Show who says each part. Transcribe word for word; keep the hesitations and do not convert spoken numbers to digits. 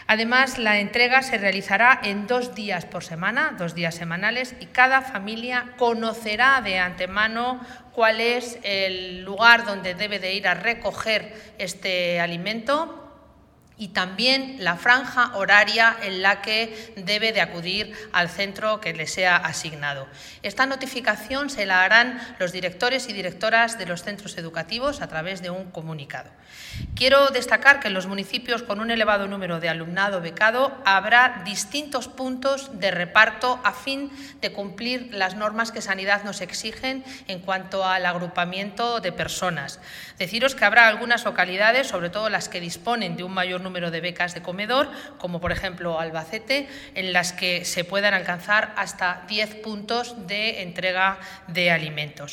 Speaker 1: Además, la entrega se realizará en dos días por semana, dos días semanales, y cada familia conocerá de antemano cuál es el lugar donde debe de ir a recoger este alimento y también la franja horaria en la que debe de acudir al centro que le sea asignado. Esta notificación se la harán los directores y directoras de los centros educativos a través de un comunicado. Quiero destacar que en los municipios con un elevado número de alumnado becado habrá distintos puntos de reparto a fin de cumplir las normas que Sanidad nos exigen en cuanto al agrupamiento de personas. Deciros que habrá algunas localidades, sobre todo las que disponen de un mayor número de becas de comedor, como por ejemplo Albacete, en las que se puedan alcanzar hasta diez puntos de entrega de alimentos.